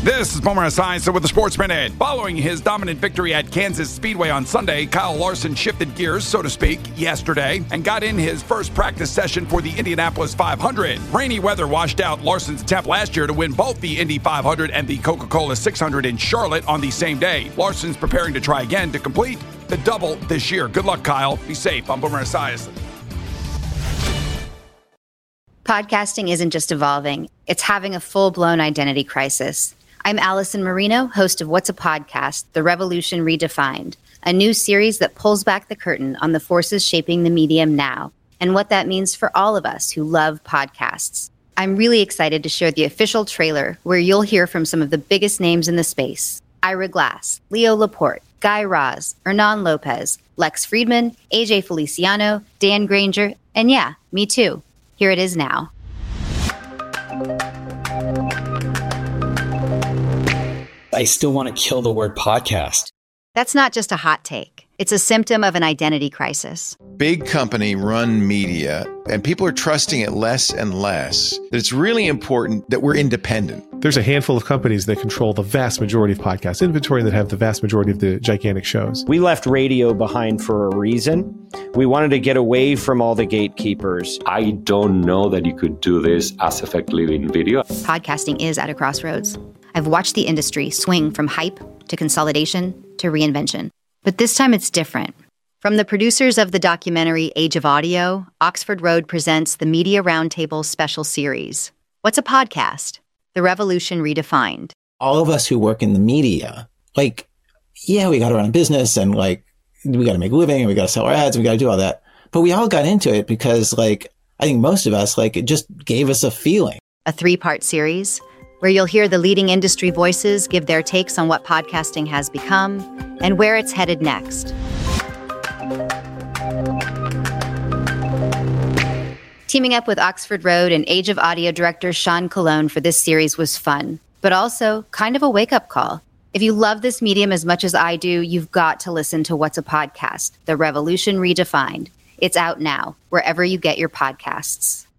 This is Boomer Esiason with the Sports Minute. Following his dominant victory at Kansas Speedway on Sunday, Kyle Larson shifted gears, so to speak, yesterday and got in his first practice session for the Indianapolis 500. Rainy weather washed out Larson's attempt last year to win both the Indy 500 and the Coca-Cola 600 in Charlotte on the same day. Larson's preparing to try again to complete the double this year. Good luck, Kyle. Be safe. I'm Boomer Esiason. Podcasting isn't just evolving. It's having a full-blown identity crisis. I'm Allison Marino, host of What's a Podcast? The Revolution Redefined, a new series that pulls back the curtain on the forces shaping the medium now and what that means for all of us who love podcasts. I'm really excited to share the official trailer where you'll hear from some of the biggest names in the space. Ira Glass, Leo Laporte, Guy Raz, Hernan Lopez, Lex Friedman, AJ Feliciano, Dan Granger, and yeah, me too. Here it is now. I still want to kill the word podcast. That's not just a hot take. It's a symptom of an identity crisis. Big company run media, and people are trusting it less and less. That it's really important that we're independent. There's a handful of companies that control the vast majority of podcast inventory that have the vast majority of the gigantic shows. We left radio behind for a reason. We wanted to get away from all the gatekeepers. I don't know that you could do this as effectively in video. Podcasting is at a crossroads. I've watched the industry swing from hype to consolidation to reinvention. But this time it's different. From the producers of the documentary Age of Audio, Oxford Road presents the Media Roundtable special series. What's a podcast? The Revolution Redefined. All of us who work in the media, we got to run a business and we got to make a living and we got to sell our ads and we got to do all that. But we all got into it because I think most of us, it just gave us a feeling. A 3-part series where you'll hear the leading industry voices give their takes on what podcasting has become and where it's headed next. Teaming up with Oxford Road and Age of Audio director Sean Colon for this series was fun, but also kind of a wake-up call. If you love this medium as much as I do, you've got to listen to What's a Podcast? The Revolution Redefined. It's out now, wherever you get your podcasts.